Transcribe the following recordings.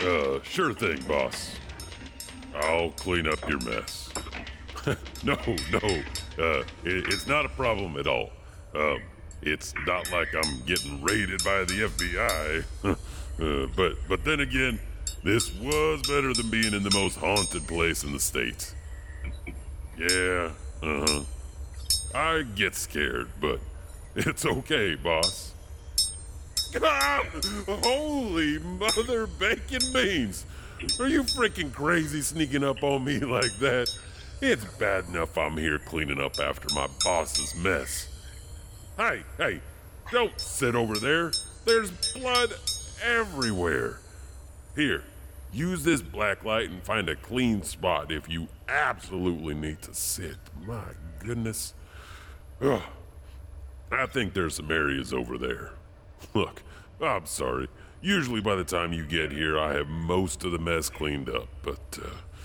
Sure thing, boss. I'll clean up your mess. No, it's not a problem at all. It's not like I'm getting raided by the FBI. But then again, this was better than being in the most haunted place in the state. Yeah, I get scared, but it's okay, boss. Holy mother bacon beans! Are you freaking crazy sneaking up on me like that? It's bad enough I'm here cleaning up after my boss's mess. Hey, don't sit over there. There's blood everywhere. Here, use this black light and find a clean spot if you absolutely need to sit. My goodness. Ugh. I think there's some areas over there. Look, I'm sorry. Usually by the time you get here, I have most of the mess cleaned up, but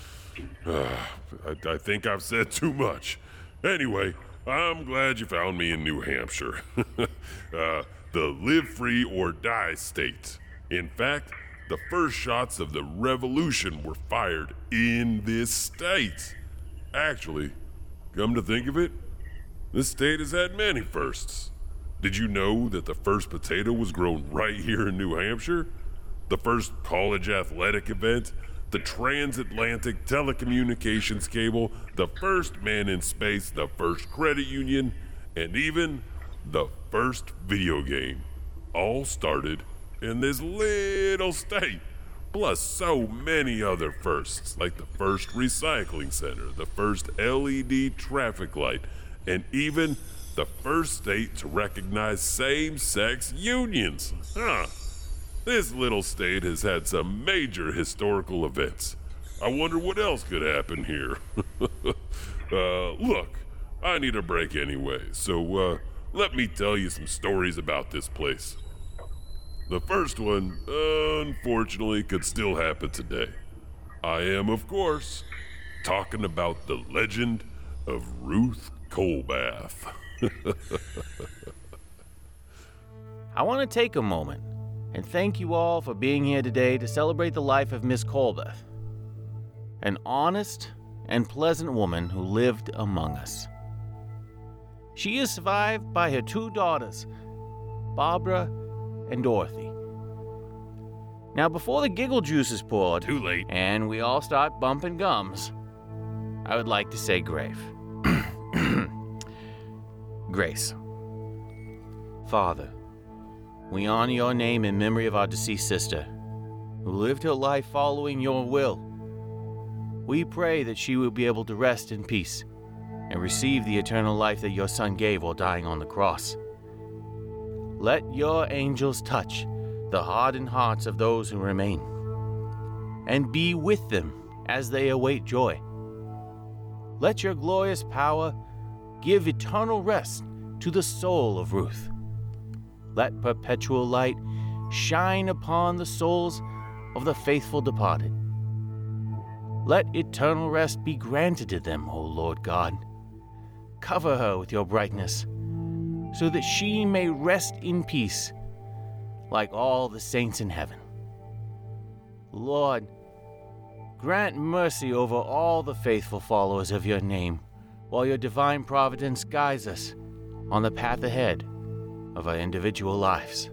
I think I've said too much. Anyway, I'm glad you found me in New Hampshire. The live free or die state. In fact, the first shots of the revolution were fired in this state. Actually, come to think of it, this state has had many firsts. Did you know that the first potato was grown right here in New Hampshire? The first college athletic event, the transatlantic telecommunications cable, the first man in space, the first credit union, and even the first video game all started in this little state. Plus so many other firsts, like the first recycling center, the first LED traffic light, and even the first state to recognize same-sex unions. This little state has had some major historical events. I wonder what else could happen here. Look, I need a break anyway, so let me tell you some stories about this place. The first one, unfortunately, could still happen today. I am, of course, talking about the legend of Ruth Colbath. I want to take a moment and thank you all for being here today to celebrate the life of Miss Colbath, an honest and pleasant woman who lived among us. She is survived by her 2 daughters, Barbara and Dorothy. Now, before the giggle juice is poured, Too late. and we all start bumping gums, I would like to say Grace. Father, we honor your name in memory of our deceased sister, who lived her life following your will. We pray that she will be able to rest in peace and receive the eternal life that your Son gave while dying on the cross. Let your angels touch the hardened hearts of those who remain, and be with them as they await joy. Let your glorious power give eternal rest to the soul of Ruth. Let perpetual light shine upon the souls of the faithful departed. Let eternal rest be granted to them, O Lord God. Cover her with your brightness, so that she may rest in peace, like all the saints in heaven. Lord, grant mercy over all the faithful followers of your name, while your divine providence guides us on the path ahead of our individual lives.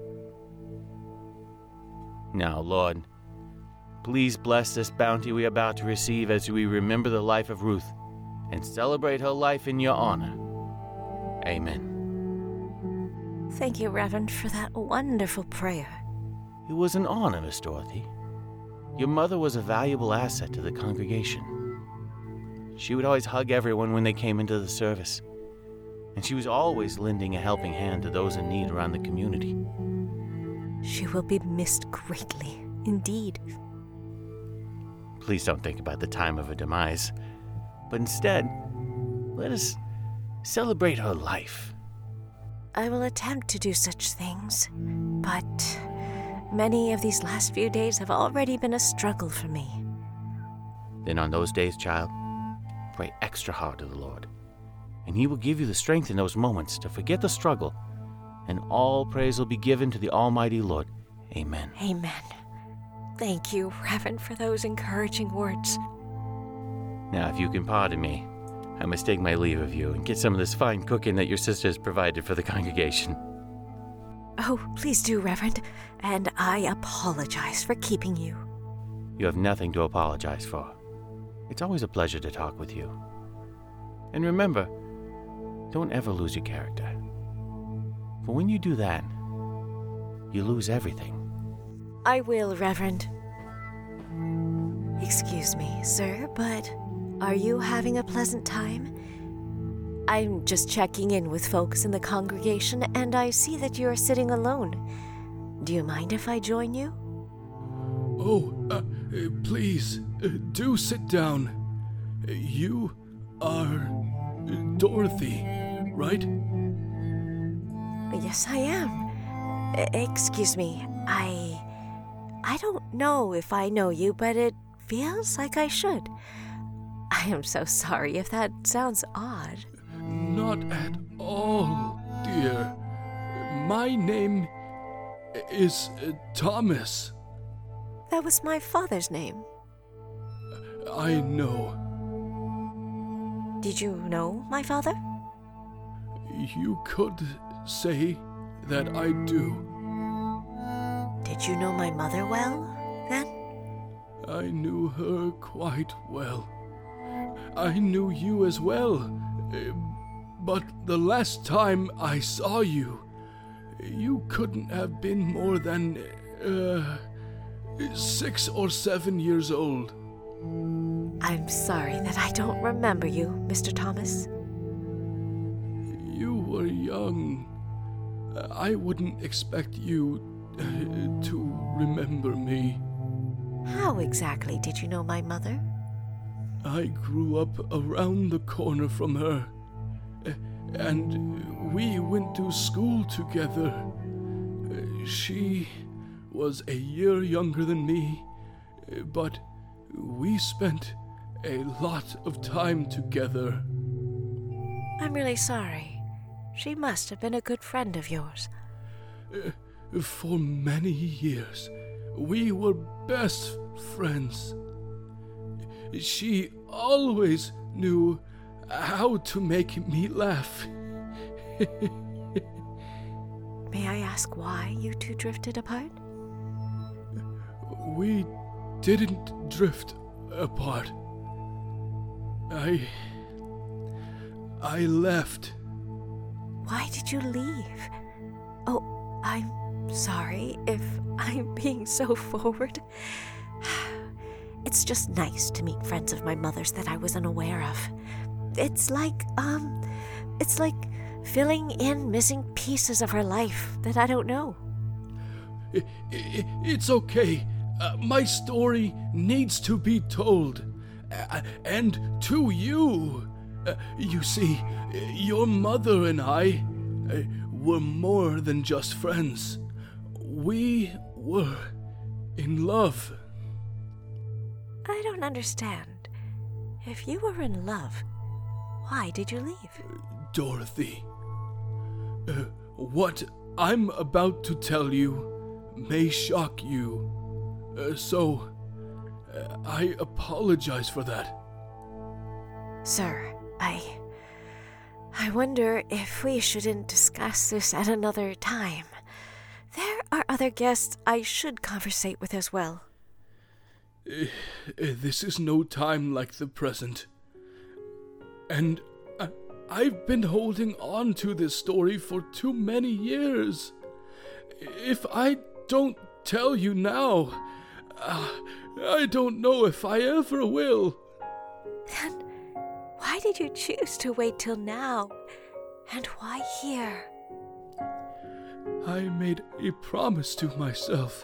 Now, Lord, please bless this bounty we are about to receive as we remember the life of Ruth and celebrate her life in your honor. Amen. Thank you, Reverend, for that wonderful prayer. It was an honor, Miss Dorothy. Your mother was a valuable asset to the congregation. She would always hug everyone when they came into the service, and she was always lending a helping hand to those in need around the community. She will be missed greatly, indeed. Please don't think about the time of her demise, but instead, let us celebrate her life. I will attempt to do such things, but many of these last few days have already been a struggle for me. Then on those days, child, pray extra hard to the Lord, and He will give you the strength in those moments to forget the struggle, and all praise will be given to the Almighty Lord. Amen. Amen. Thank you, Reverend, for those encouraging words. Now, if you can pardon me, I must take my leave of you and get some of this fine cooking that your sister has provided for the congregation. Oh, please do, Reverend. And I apologize for keeping you. You have nothing to apologize for. It's always a pleasure to talk with you. And remember, don't ever lose your character. For when you do that, you lose everything. I will, Reverend. Excuse me, sir, but are you having a pleasant time? I'm just checking in with folks in the congregation, and I see that you're sitting alone. Do you mind if I join you? Oh, please, do sit down. You are Dorothy, right? Yes, I am. Excuse me, I don't know if I know you, but it feels like I should. I am so sorry if that sounds odd. Not at all, dear. My name is Thomas. That was my father's name. I know. Did you know my father? You could say that I do. Did you know my mother well, then? I knew her quite well. I knew you as well. But the last time I saw you, you couldn't have been more than 6 or 7 years old. I'm sorry that I don't remember you, Mr. Thomas. You were young. I wouldn't expect you to remember me. How exactly did you know my mother? I grew up around the corner from her, and we went to school together. She was a year younger than me, but we spent a lot of time together. I'm really sorry. She must have been a good friend of yours. For many years, we were best friends. She always knew how to make me laugh. May I ask why you two drifted apart? We didn't drift apart. I left. Why did you leave? Oh, I'm sorry if I'm being so forward. It's just nice to meet friends of my mother's that I was unaware of. It's like filling in missing pieces of her life that I don't know. It's okay. My story needs to be told. And to you. You see, your mother and I were more than just friends. We were in love. I don't understand. If you were in love, why did you leave? Dorothy, what I'm about to tell you may shock you. So, I apologize for that. Sir, I wonder if we shouldn't discuss this at another time. There are other guests I should conversate with as well. This is no time like the present. And I've been holding on to this story for too many years. If I don't tell you now, I don't know if I ever will. Then why did you choose to wait till now? And why here? I made a promise to myself.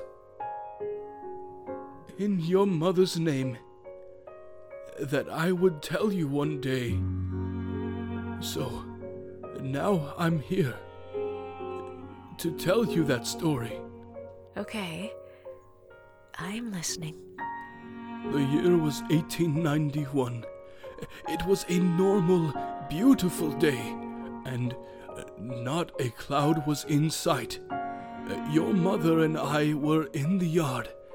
In your mother's name, that I would tell you one day. So, now I'm here to tell you that story. Okay, I'm listening. The year was 1891. It was a normal, beautiful day, and not a cloud was in sight. Your mother and I were in the yard,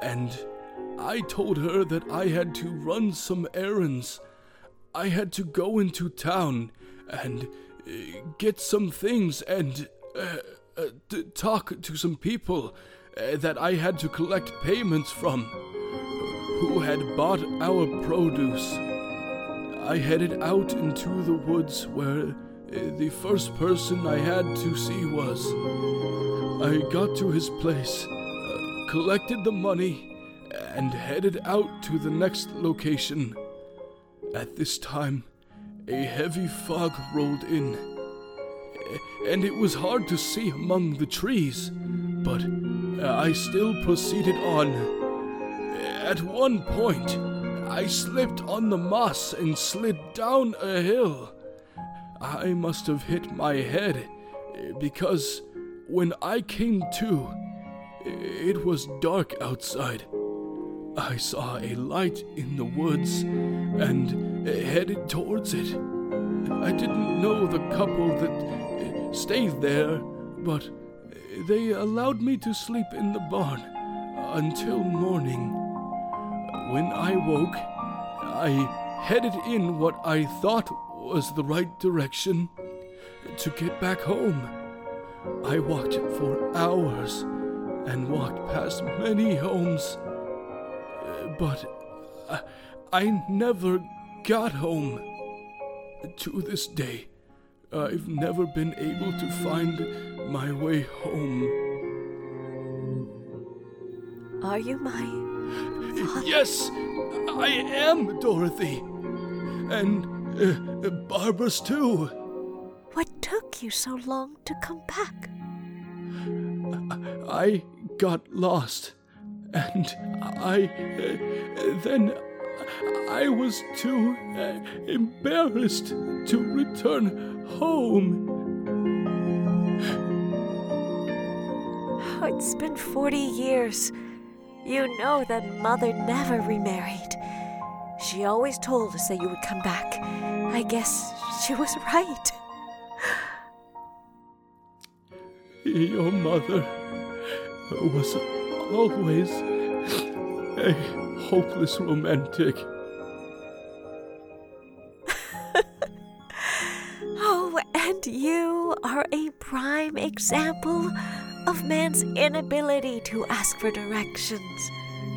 and I told her that I had to run some errands. I had to go into town and get some things and talk to some people that I had to collect payments from who had bought our produce. I headed out into the woods where the first person I had to see was. I got to his place, collected the money, and headed out to the next location. At this time, a heavy fog rolled in, and it was hard to see among the trees, but I still proceeded on. At one point, I slipped on the moss and slid down a hill. I must have hit my head, because when I came to, it was dark outside. I saw a light in the woods and headed towards it. I didn't know the couple that stayed there, but they allowed me to sleep in the barn until morning. When I woke, I headed in what I thought was the right direction to get back home. I walked for hours and walked past many homes, but I never got home. To this day, I've never been able to find my way home. Are you my father? Yes, I am, Dorothy. And Barbara's too. What took you so long to come back? I got lost, and then I was too embarrassed to return home. Oh, it's been 40 years. You know that Mother never remarried. She always told us that you would come back. I guess she was right. Your mother was always a hopeless romantic. Oh, and you are a prime example of man's inability to ask for directions.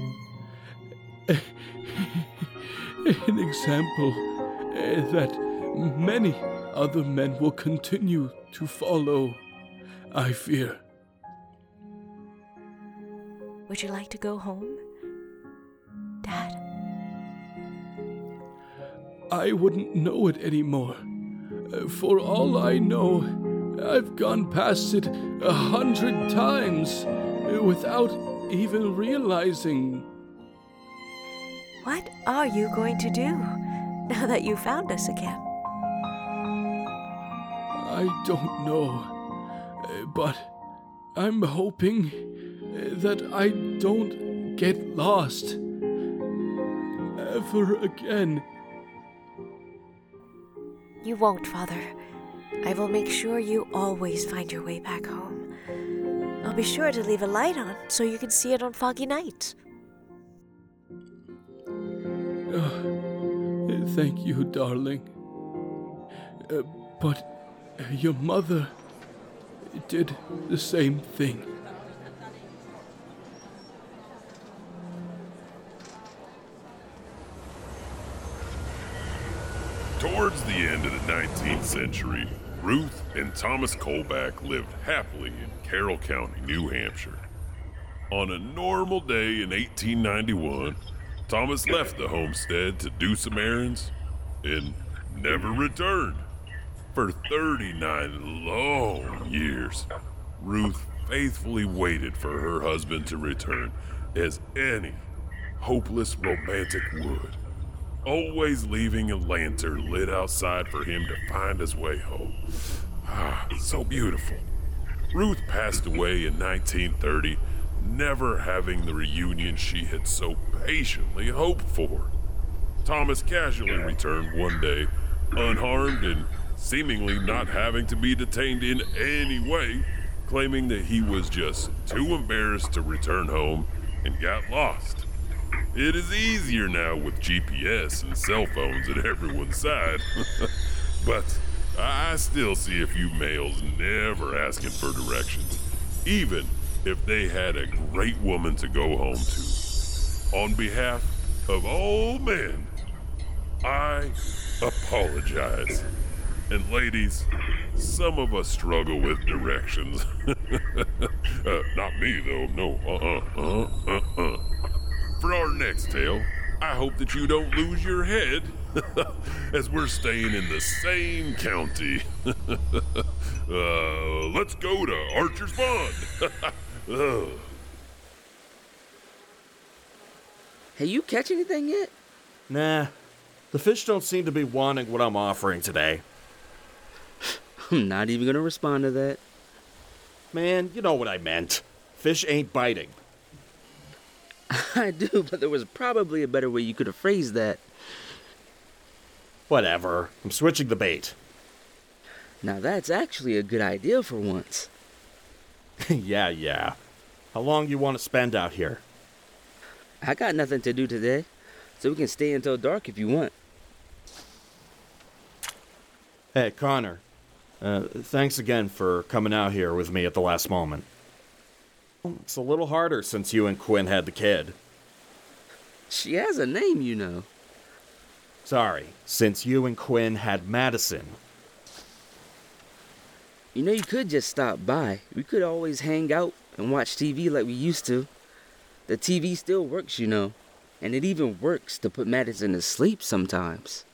An example that many other men will continue to follow, I fear. Would you like to go home, Dad? I wouldn't know it anymore. For all I know, I've gone past it 100 times without even realizing. What are you going to do now that you found us again? I don't know, but I'm hoping that I don't get lost ever again. You won't, Father. I will make sure you always find your way back home. I'll be sure to leave a light on so you can see it on foggy nights. Thank you, darling. But your mother did the same thing. Towards the end of the 19th century, Ruth and Thomas Colback lived happily in Carroll County, New Hampshire. On a normal day in 1891, Thomas left the homestead to do some errands and never returned. For 39 long years, Ruth faithfully waited for her husband to return, as any hopeless romantic would, always leaving a lantern lit outside for him to find his way home. Ah, so beautiful. Ruth passed away in 1930, never having the reunion she had so patiently hoped for. Thomas casually returned one day, unharmed and seemingly not having to be detained in any way, claiming that he was just too embarrassed to return home and got lost. It is easier now with GPS and cell phones at everyone's side. But I still see a few males never asking for directions, even if they had a great woman to go home to. On behalf of all men, I apologize. And ladies, some of us struggle with directions. Not me, though. No, For our next tale, I hope that you don't lose your head, as we're staying in the same county. Let's go to Archer's Pond. Hey, you catch anything yet? Nah, the fish don't seem to be wanting what I'm offering today. I'm not even gonna respond to that. Man, you know what I meant. Fish ain't biting. I do, but there was probably a better way you could have phrased that. Whatever, I'm switching the bait. Now that's actually a good idea for once. Yeah. How long you want to spend out here? I got nothing to do today, so we can stay until dark if you want. Hey, Connor. Thanks again for coming out here with me at the last moment. It's a little harder since you and Quinn had the kid. She has a name, you know. Sorry, since you and Quinn had Madison. You know, you could just stop by. We could always hang out and watch TV like we used to. The TV still works, you know. And it even works to put Madison to sleep sometimes.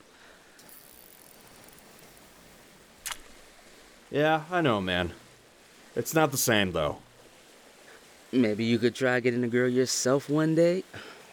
Yeah, I know, man. It's not the same, though. Maybe you could try getting a girl yourself one day?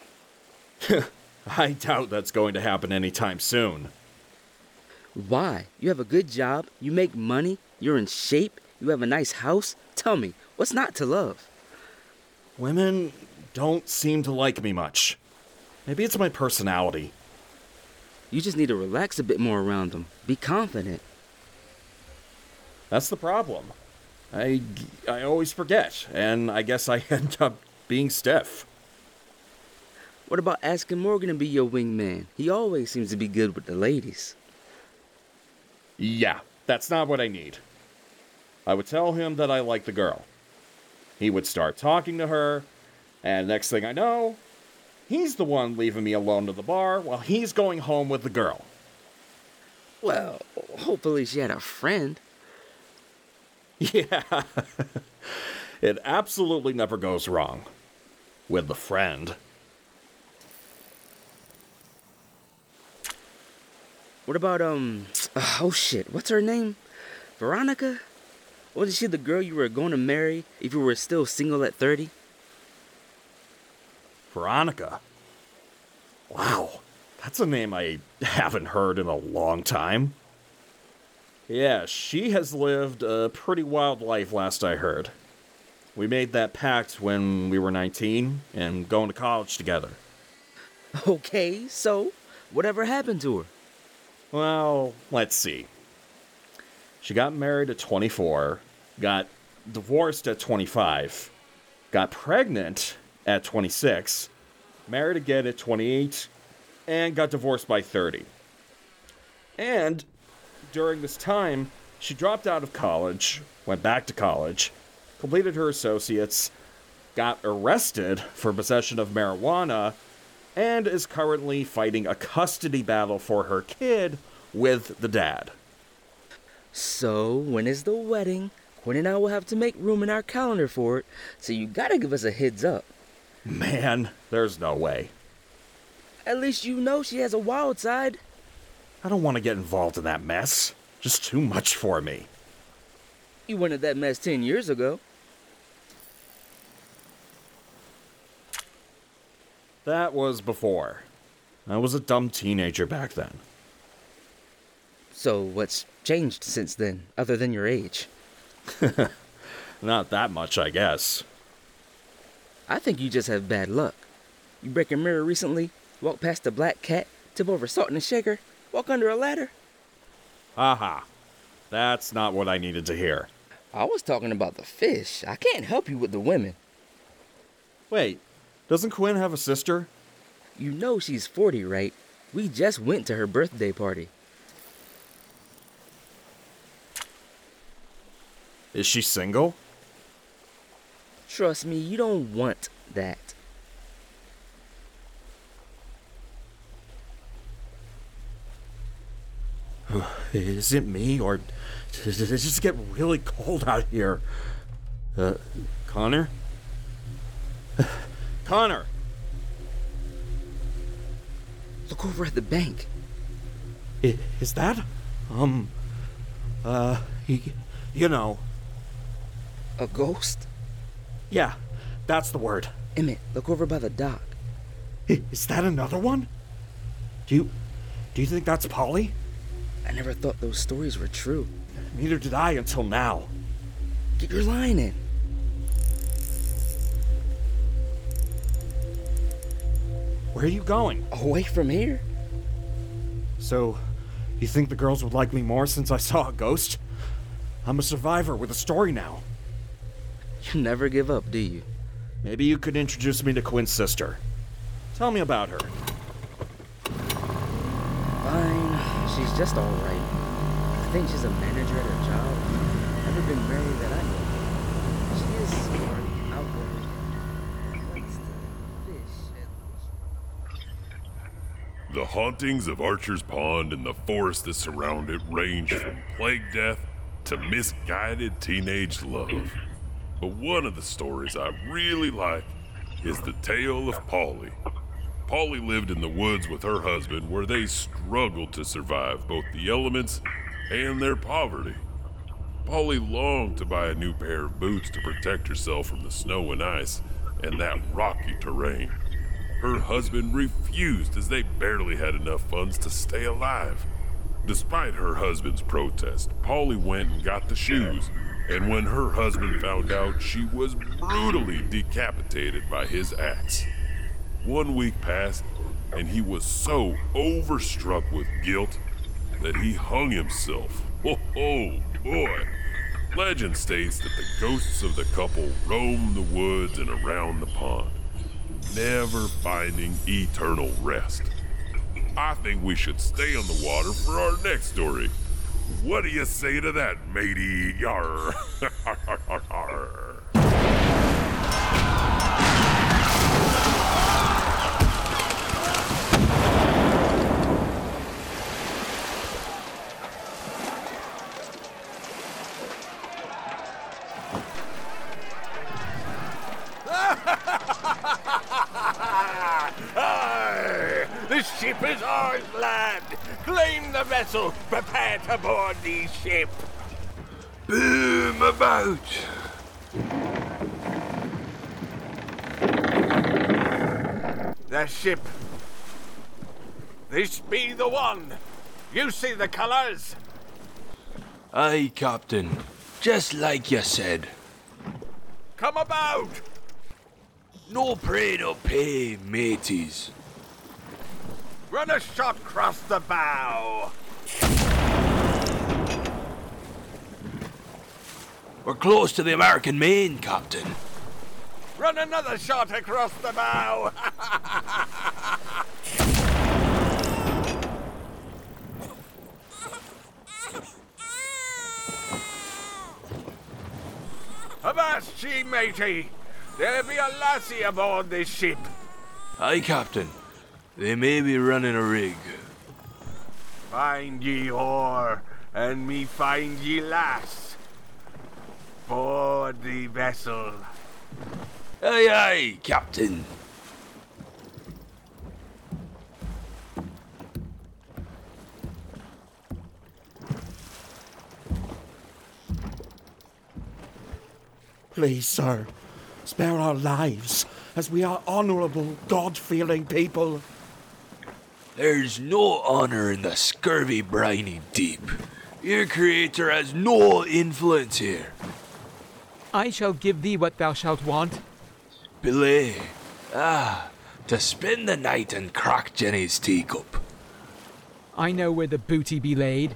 I doubt that's going to happen anytime soon. Why? You have a good job, you make money, you're in shape, you have a nice house. Tell me, what's not to love? Women don't seem to like me much. Maybe it's my personality. You just need to relax a bit more around them. Be confident. That's the problem. I always forget, and I guess I end up being stiff. What about asking Morgan to be your wingman? He always seems to be good with the ladies. Yeah, that's not what I need. I would tell him that I like the girl. He would start talking to her, and next thing I know, he's the one leaving me alone at the bar while he's going home with the girl. Well, hopefully she had a friend. Yeah, it absolutely never goes wrong. With a friend. What about, oh shit, what's her name? Veronica? Wasn't she the girl you were going to marry if you were still single at 30? Veronica? Wow, that's a name I haven't heard in a long time. Yeah, she has lived a pretty wild life last I heard. We made that pact when we were 19 and going to college together. Okay, so, whatever happened to her? Well, let's see. She got married at 24, got divorced at 25, got pregnant at 26, married again at 28, and got divorced by 30. And during this time, she dropped out of college, went back to college, completed her associates, got arrested for possession of marijuana, and is currently fighting a custody battle for her kid with the dad. So, when is the wedding? Quinn and I will have to make room in our calendar for it, so you gotta give us a heads up. Man, there's no way. At least you know she has a wild side. I don't want to get involved in that mess. Just too much for me. You wanted that mess 10 years ago. That was before. I was a dumb teenager back then. So, what's changed since then, other than your age? Not that much, I guess. I think you just have bad luck. You break a mirror recently, walk past a black cat, tip over salt in a shaker, walk under a ladder. Haha. That's not what I needed to hear. I was talking about the fish. I can't help you with the women. Wait, Doesn't Quinn have a sister? You know she's 40, right? We just went to her birthday party. Is she single? Trust me, you don't want that. Is it me, or does it just get really cold out here? Connor? Connor! Look over at the bank. Is that? You know. A ghost? Yeah, that's the word. Emmett, look over by the dock. Is that another one? Do you think that's Polly? I never thought those stories were true. Neither did I until now. Get your line in. Where are you going? Away from here? So, you think the girls would like me more since I saw a ghost? I'm a survivor with a story now. You never give up, do you? Maybe you could introduce me to Quinn's sister. Tell me about her. Fine. She's just alright. I think she's a manager at her job. Never been married that I know of. She is smart, outgoing. Likes to fish and... The hauntings of Archer's Pond and the forest that surround it range from plague death to misguided teenage love. But one of the stories I really like is the tale of Polly. Polly lived in the woods with her husband where they struggled to survive both the elements and their poverty. Polly longed to buy a new pair of boots to protect herself from the snow and ice and that rocky terrain. Her husband refused as they barely had enough funds to stay alive. Despite her husband's protest, Polly went and got the shoes, and when her husband found out, she was brutally decapitated by his axe. 1 week passed, and he was so overstruck with guilt that he hung himself. Oh boy! Legend states that the ghosts of the couple roam the woods and around the pond, never finding eternal rest. I think we should stay on the water for our next story. What do you say to that, matey? Yarr. Aye, the ship is ours, lad. Claim the vessel. Prepare to board the ship. Boom about. The ship. This be the one. You see the colours? Aye, Captain. Just like you said. Come about. No pray, no pay, mateys. Run a shot across the bow. We're close to the American Main, Captain. Run another shot across the bow. Avast ye, matey. There be a lassie aboard this ship. Aye, Captain. They may be running a rig. Find ye whore, and me find ye lass. Board the vessel. Aye, aye, Captain. Please, sir, spare our lives, as we are honorable, God-fearing people. There's no honor in the scurvy briny deep. Your creator has no influence here. I shall give thee what thou shalt want. Belay. To spend the night and crack Jenny's teacup. I know where the booty be laid.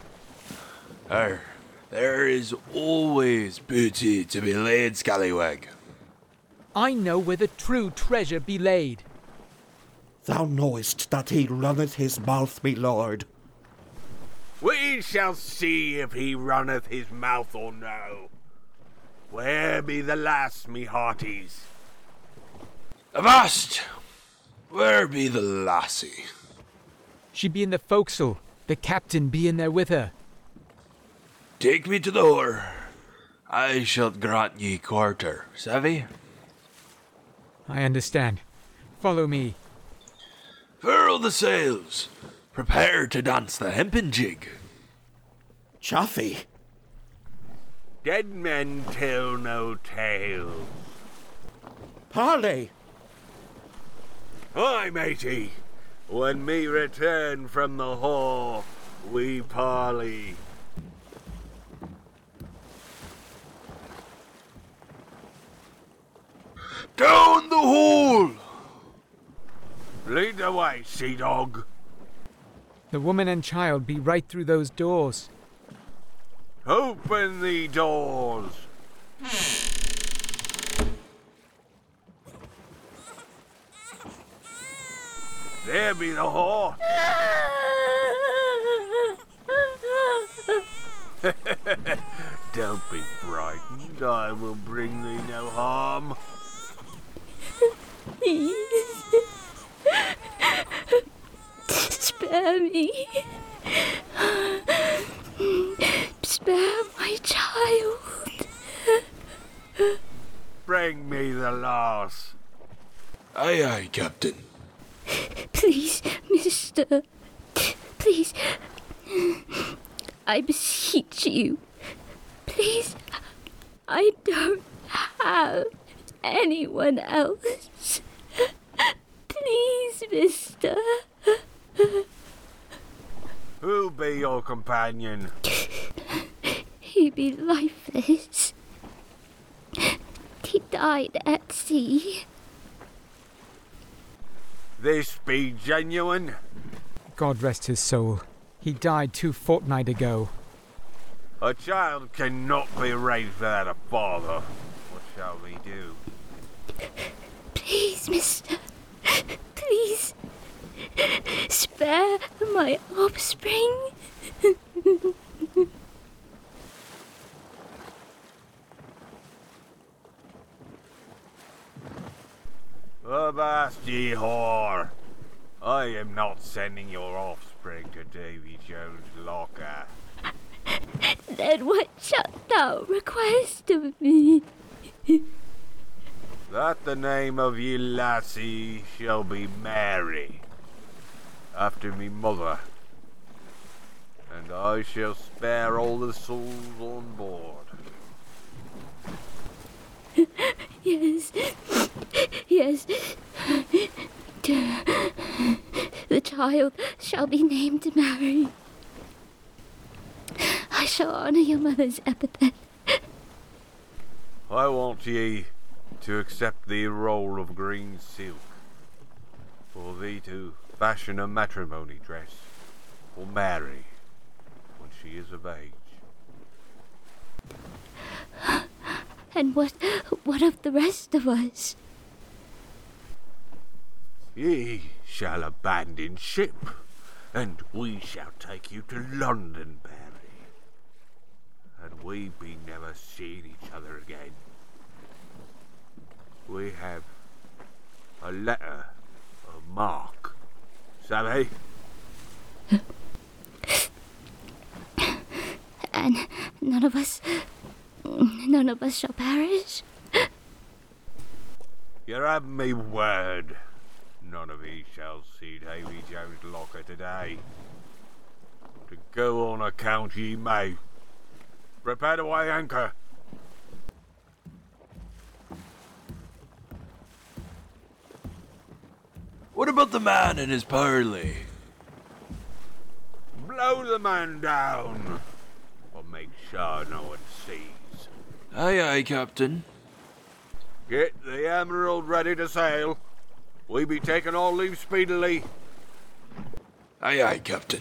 There is always booty to be laid, scallywag. I know where the true treasure be laid. Thou knowest that he runneth his mouth, me lord. We shall see if he runneth his mouth or no. Where be the lass, me hearties? Avast! Where be the lassie? She be in the forecastle. The captain be in there with her. Take me to the whore. I shall grant ye quarter, savvy? I understand. Follow me. Furl the sails. Prepare to dance the hempen jig. Chaffee, Dead men tell no tales. parley. Aye, matey. When me return from the hall, we parley. Down the hole! Lead the way, sea dog. The woman and child be right through those doors. Open the doors. There be the whore. Don't be frightened. I will bring thee no harm. Please. Spare me. Spare my child. Bring me the lass. Aye, aye, Captain. Please, mister. Please. I beseech you. Please. I don't have anyone else. Please, mister. Who be your companion? He be lifeless. He died at sea. This be genuine? God rest his soul. He died 2 fortnight ago. A child cannot be raised without a father. What shall we do? Please, mister. Please. Spare my offspring. Avast, ye whore! I am not sending your offspring to Davy Jones' locker. Then what shalt thou request of me? That the name of ye lassie shall be Mary, after me mother, and I shall spare all the souls on board. Yes. Yes. The child shall be named Mary. I shall honor your mother's epithet. I want ye to accept the role of green silk, for thee to fashion a matrimony dress for Mary when she is of age. And what of the rest of us? Ye shall abandon ship, and we shall take you to London, Mary. And we be never seeing each other again. We have a letter of marque, savvy? And none of us shall perish? You have me word. None of ye shall see Davy Jones' locker today. To go on account ye may. Prepare to weigh anchor. What about the man and his parley? Blow the man down, or make sure no one sees. Aye, aye, Captain. Get the Emerald ready to sail. We be taking our leave speedily. Aye, aye, Captain.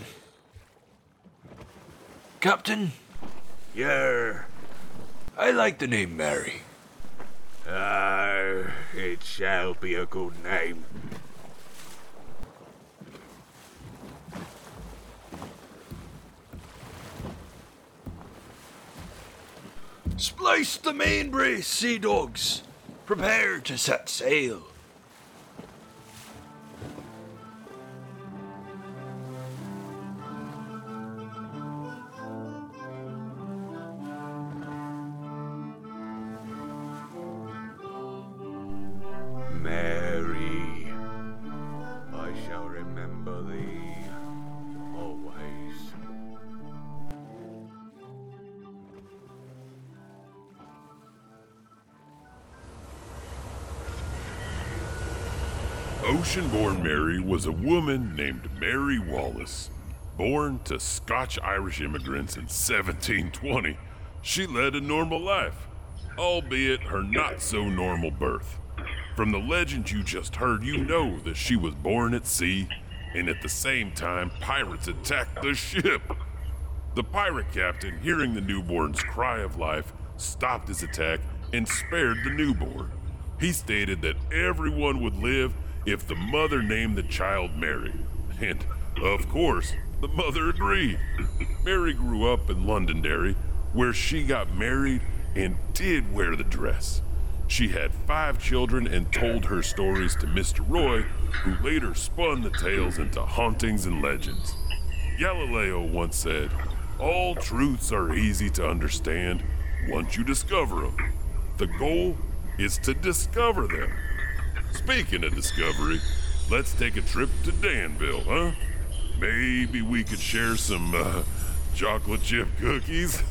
Captain, Yer. I like the name Mary. It shall be a good name. Splice the main brace, sea dogs. Prepare to set sail. Mary, I shall remember thee always. Ocean-born Mary was a woman named Mary Wallace. Born to Scotch-Irish immigrants in 1720, she led a normal life, albeit her not-so-normal birth. From the legend you just heard, you know that she was born at sea, and at the same time, pirates attacked the ship. The pirate captain, hearing the newborn's cry of life, stopped his attack and spared the newborn. He stated that everyone would live if the mother named the child Mary. And, of course, the mother agreed. Mary grew up in Londonderry, where she got married and did wear the dress. She had 5 children and told her stories to Mr. Roy, who later spun the tales into hauntings and legends. Galileo once said, "All truths are easy to understand once you discover them. The goal is to discover them." Speaking of discovery, let's take a trip to Danville, huh? Maybe we could share some chocolate chip cookies?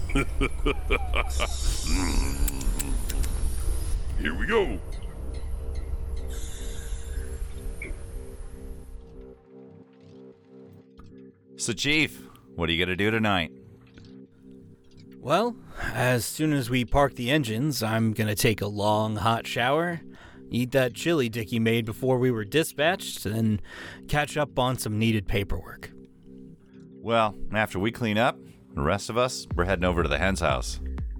Here we go. So, Chief, what are you gonna do tonight? Well, as soon as we park the engines, I'm gonna take a long, hot shower, eat that chili Dickie made before we were dispatched, and catch up on some needed paperwork. Well, after we clean up, the rest of us, we're heading over to the hen's house.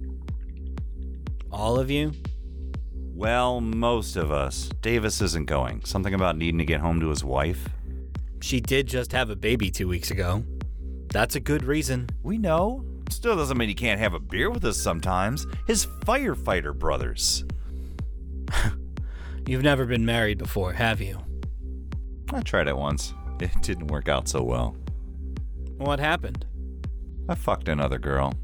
All of you? Well, most of us. Davis isn't going. Something about needing to get home to his wife. She did just have a baby 2 weeks ago. That's a good reason. We know. Still doesn't mean he can't have a beer with us sometimes. His firefighter brothers. You've never been married before, have you? I tried it once. It didn't work out so well. What happened? I fucked another girl.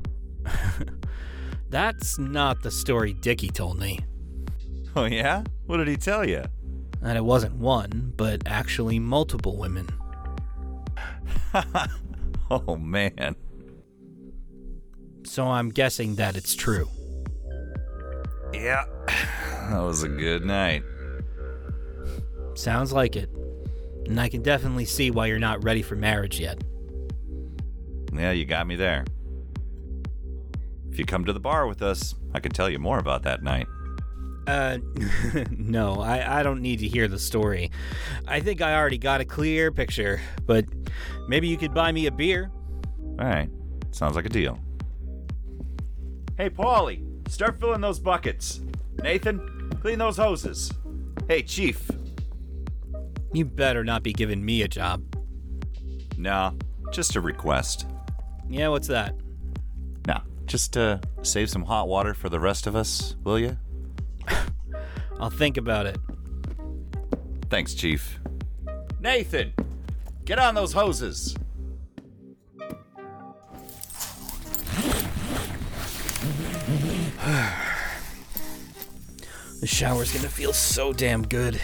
That's not the story Dickie told me. Oh yeah? What did he tell you? That it wasn't one, but actually multiple women. Oh man. So I'm guessing that it's true. Yeah, that was a good night. Sounds like it. And I can definitely see why you're not ready for marriage yet. Yeah, you got me there. If you come to the bar with us, I can tell you more about that night. No, I don't need to hear the story. I think I already got a clear picture, but maybe you could buy me a beer. Alright, sounds like a deal. Hey, Paulie, start filling those buckets. Nathan, clean those hoses. Hey, Chief. You better not be giving me a job. Nah, just a request. Yeah, what's that? Nah, just save some hot water for the rest of us, will you? I'll think about it. Thanks, Chief. Nathan, get on those hoses. The shower's gonna feel so damn good.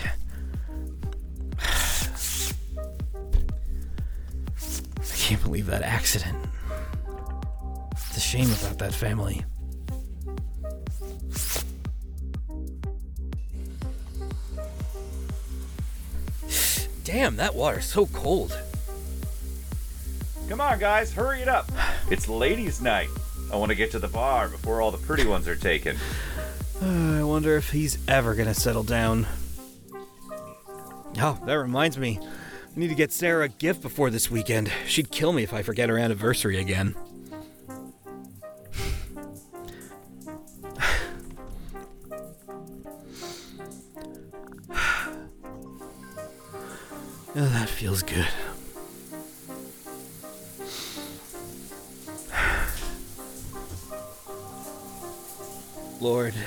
I can't believe that accident. It's a shame about that family. Damn, that water's so cold. Come on, guys, hurry it up. It's ladies' night. I want to get to the bar before all the pretty ones are taken. I wonder if he's ever gonna settle down. Oh, that reminds me. I need to get Sarah a gift before this weekend. She'd kill me if I forget her anniversary again. feels good. Lord,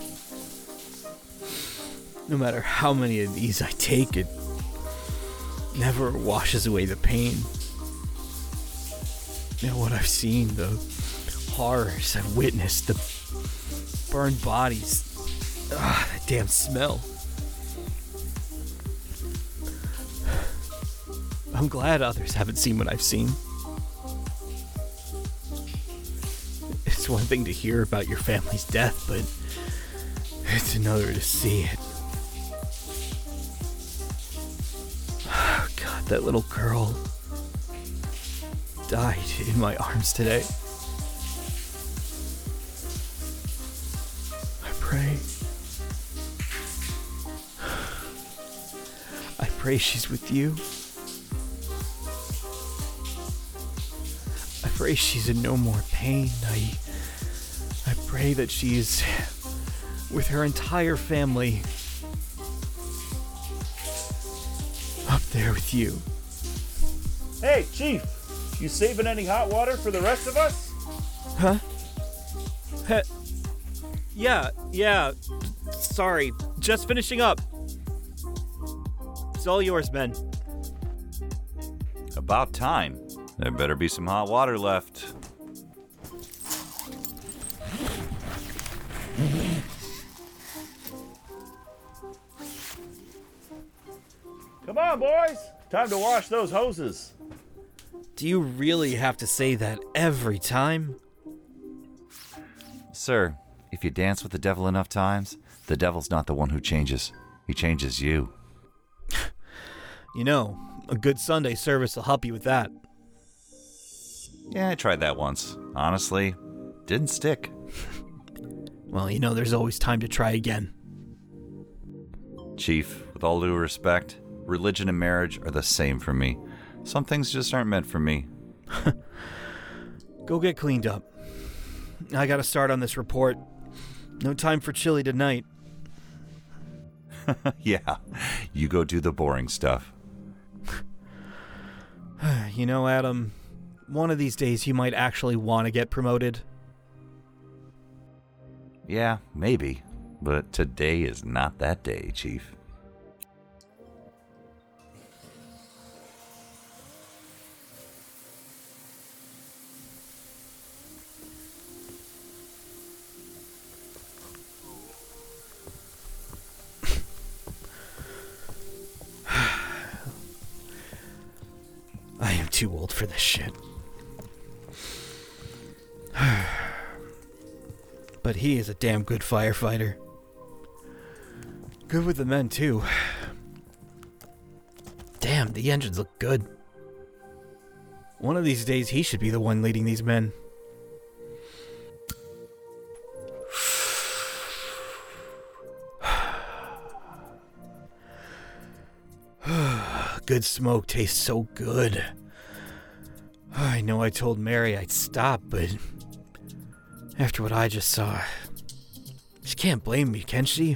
no matter how many of these I take, it never washes away the pain. You know what I've seen, the horrors I've witnessed, the burned bodies, that damn smell. I'm glad others haven't seen what I've seen. It's one thing to hear about your family's death, but it's another to see it. Oh, God, that little girl died in my arms today. I pray she's with you. I pray she's in no more pain. I pray that she's with her entire family up there with you. Hey, Chief, you saving any hot water for the rest of us? Huh? Yeah. Sorry, just finishing up. It's all yours, Ben. About time. There better be some hot water left. Come on, boys! Time to wash those hoses. Do you really have to say that every time? Sir, if you dance with the devil enough times, the devil's not the one who changes. He changes you. You know, a good Sunday service will help you with that. Yeah, I tried that once. Honestly, didn't stick. Well, you know, there's always time to try again. Chief, with all due respect, religion and marriage are the same for me. Some things just aren't meant for me. Go get cleaned up. I gotta start on this report. No time for chili tonight. Yeah, you go do the boring stuff. You know, Adam, one of these days you might actually want to get promoted. Yeah, maybe. But today is not that day, Chief. I am too old for this shit. But he is a damn good firefighter. Good with the men, too. Damn, the engines look good. One of these days, he should be the one leading these men. Good smoke tastes so good. I know I told Mary I'd stop, but after what I just saw, she can't blame me, can she?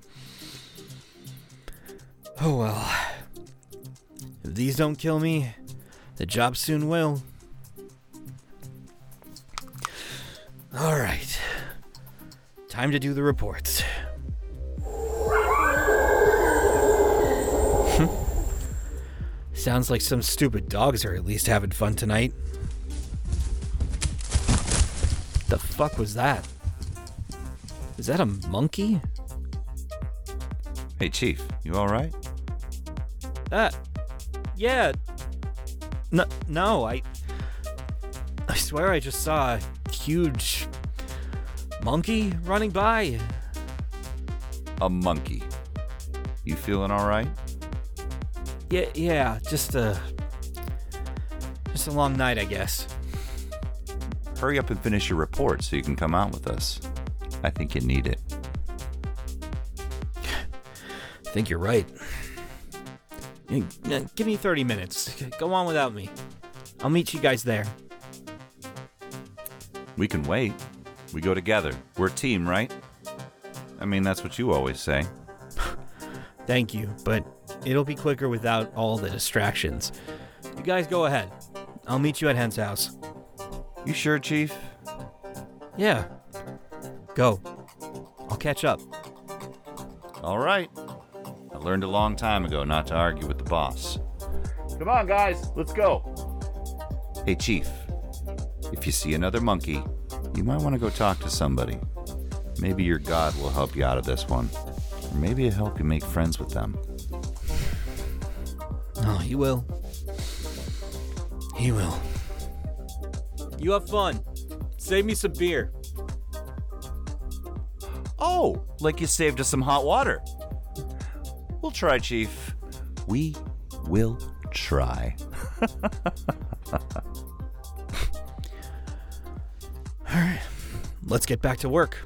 Oh well. If these don't kill me, the job soon will. Alright. Time to do the reports. Sounds like some stupid dogs are at least having fun tonight. The fuck was that? Is that a monkey? Hey, Chief, you alright? Yeah. No, I swear I just saw a huge monkey running by. A monkey. You feeling alright? Yeah, just a long night, I guess. Hurry up and finish your report so you can come out with us. I think you need it. I think you're right. Give me 30 minutes. Go on without me. I'll meet you guys there. We can wait. We go together. We're a team, right? I mean, that's what you always say. Thank you, but It'll be quicker without all the distractions. You guys go ahead. I'll meet you at Hen's house. You sure, Chief? Yeah. Go. I'll catch up. All right. I learned a long time ago not to argue with the boss. Come on, guys. Let's go. Hey, Chief. If you see another monkey, you might want to go talk to somebody. Maybe your god will help you out of this one. Or maybe it'll help you make friends with them. Oh, he will. He will. You have fun. Save me some beer. Oh, like you saved us some hot water. We'll try, Chief. We will try. All right. Let's get back to work.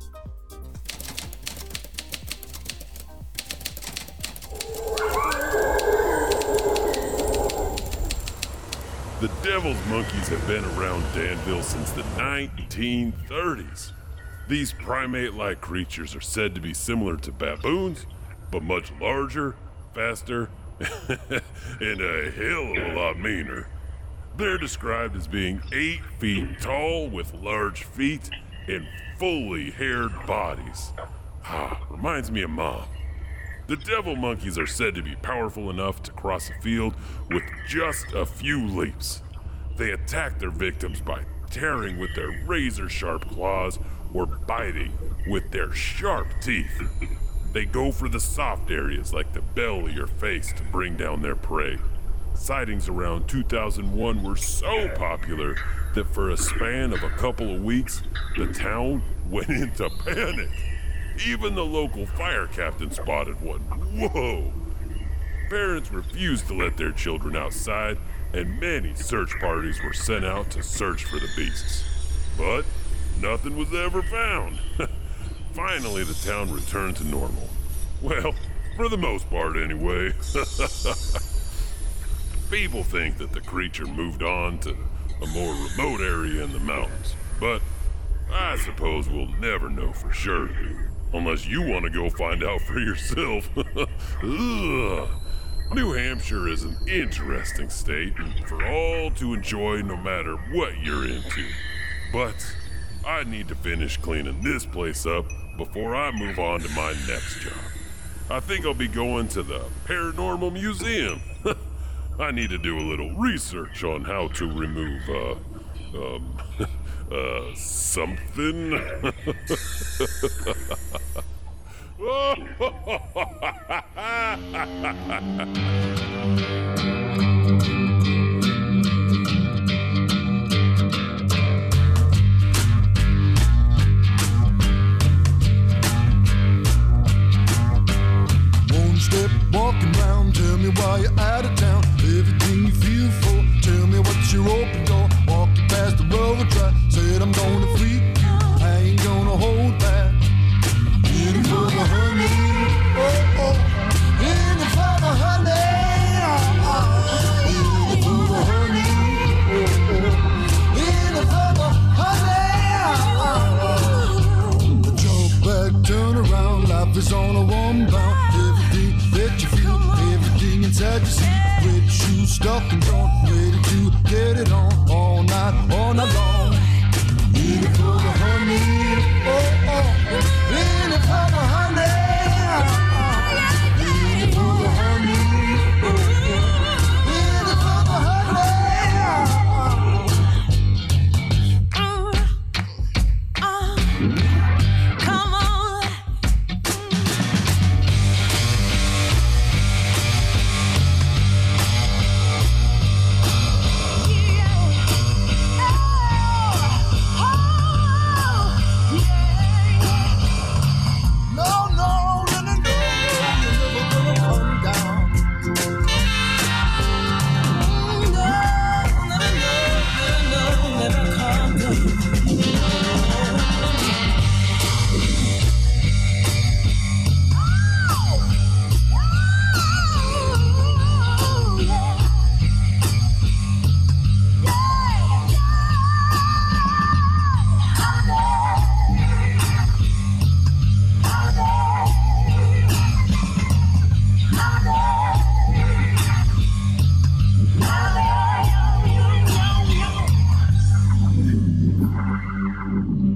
The Devil's Monkeys have been around Danville since the 1930s. These primate-like creatures are said to be similar to baboons, but much larger, faster, and a hell of a lot meaner. They're described as being 8 feet tall with large feet and fully haired bodies. Reminds me of Mom. The devil monkeys are said to be powerful enough to cross a field with just a few leaps. They attack their victims by tearing with their razor-sharp claws or biting with their sharp teeth. They go for the soft areas like the belly or face to bring down their prey. Sightings around 2001 were so popular that for a span of a couple of weeks, the town went into panic. Even the local fire captain spotted one. Whoa! Parents refused to let their children outside, and many search parties were sent out to search for the beasts. But nothing was ever found. Finally, the town returned to normal. Well, for the most part anyway. People think that the creature moved on to a more remote area in the mountains, but I suppose we'll never know for sure. Unless you want to go find out for yourself. Ugh. New Hampshire is an interesting state and for all to enjoy no matter what you're into. But I need to finish cleaning this place up before I move on to my next job. I think I'll be going to the Paranormal Museum. I need to do a little research on how to remove, something. One step walking round, tell me why you're out of town. Everything you feel for, tell me what's your open door. Walking past the railroad track, said I'm gonna freak you, I ain't gonna hold back. In it for the honey, oh oh. In it for the honey, oh oh. In it for the honey, oh oh. In it for the honey, oh oh. Jump back, turn around, life is on a one bound. Everything that you feel, everything inside you see. Red shoes stuck and drawn, ready to get it on all night long. In it for the honey, oh oh. In it for the honey, oh oh. In it for the honey, oh oh. In it for the honey, Come on. you.